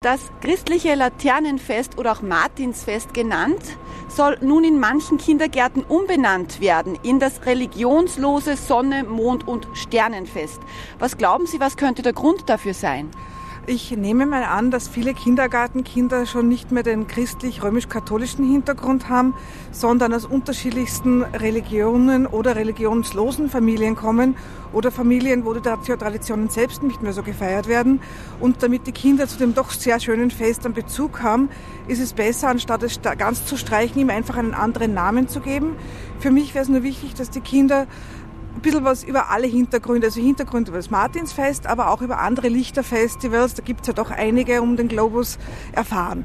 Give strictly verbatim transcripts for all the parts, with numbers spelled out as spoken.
Das christliche Laternenfest oder auch Martinsfest genannt, soll nun in manchen Kindergärten umbenannt werden in das religionslose Sonne-, Mond- und Sternenfest. Was glauben Sie, was könnte der Grund dafür sein? Ich nehme mal an, dass viele Kindergartenkinder schon nicht mehr den christlich-römisch-katholischen Hintergrund haben, sondern aus unterschiedlichsten Religionen oder religionslosen Familien kommen oder Familien, wo die Traditionen selbst nicht mehr so gefeiert werden. Und damit die Kinder zu dem doch sehr schönen Fest einen Bezug haben, ist es besser, anstatt es ganz zu streichen, ihm einfach einen anderen Namen zu geben. Für mich wäre es nur wichtig, dass die Kinder ein bisschen was über alle Hintergründe, also Hintergründe über das Martinsfest, aber auch über andere Lichterfestivals, da gibt es ja doch einige um den Globus, erfahren.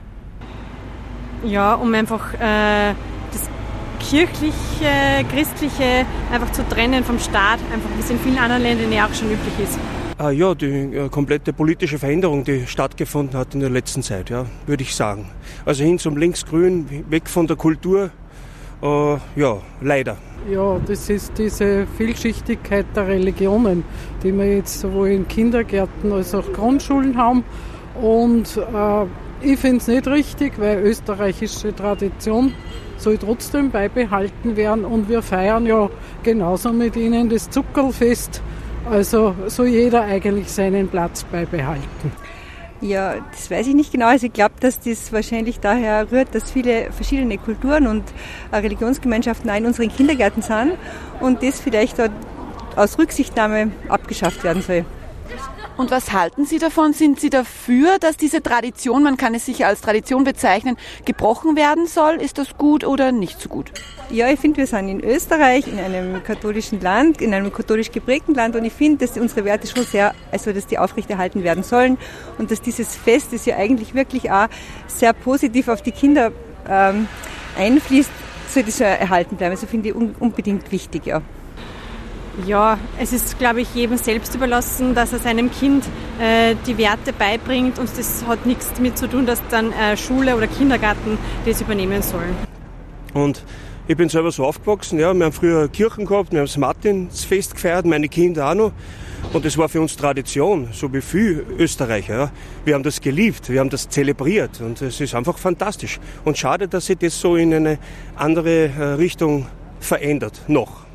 Ja, um einfach äh, das kirchliche, christliche einfach zu trennen vom Staat, einfach wie es in vielen anderen Ländern ja auch schon üblich ist. Ah, ja, die äh, komplette politische Veränderung, die stattgefunden hat in der letzten Zeit, ja, würde ich sagen. Also hin zum Linksgrün, weg von der Kultur, äh, ja, leider. Ja, das ist diese Vielschichtigkeit der Religionen, die wir jetzt sowohl in Kindergärten als auch Grundschulen haben. Und äh, ich finde es nicht richtig, weil österreichische Tradition soll trotzdem beibehalten werden. Und wir feiern ja genauso mit ihnen das Zuckerlfest. Also soll jeder eigentlich seinen Platz beibehalten. Ja, das weiß ich nicht genau. Also ich glaube, dass das wahrscheinlich daher rührt, dass viele verschiedene Kulturen und Religionsgemeinschaften auch in unseren Kindergärten sind und das vielleicht aus Rücksichtnahme abgeschafft werden soll. Und was halten Sie davon? Sind Sie dafür, dass diese Tradition, man kann es sicher als Tradition bezeichnen, gebrochen werden soll? Ist das gut oder nicht so gut? Ja, ich finde, wir sind in Österreich, in einem katholischen Land, in einem katholisch geprägten Land und ich finde, dass unsere Werte schon sehr, also dass die aufrechterhalten werden sollen und dass dieses Fest, das ja eigentlich wirklich auch sehr positiv auf die Kinder ähm, einfließt, sollte so erhalten bleiben. Also finde ich un- unbedingt wichtig, ja. Ja, es ist, glaube ich, jedem selbst überlassen, dass er seinem Kind äh, die Werte beibringt und das hat nichts damit zu tun, dass dann äh, Schule oder Kindergarten das übernehmen sollen. Und ich bin selber so aufgewachsen, ja, wir haben früher Kirchen gehabt, wir haben das Martinsfest gefeiert, meine Kinder auch noch. Und das war für uns Tradition, so wie viele Österreicher. Ja. Wir haben das geliebt, wir haben das zelebriert und es ist einfach fantastisch. Und schade, dass sich das so in eine andere Richtung verändert, noch.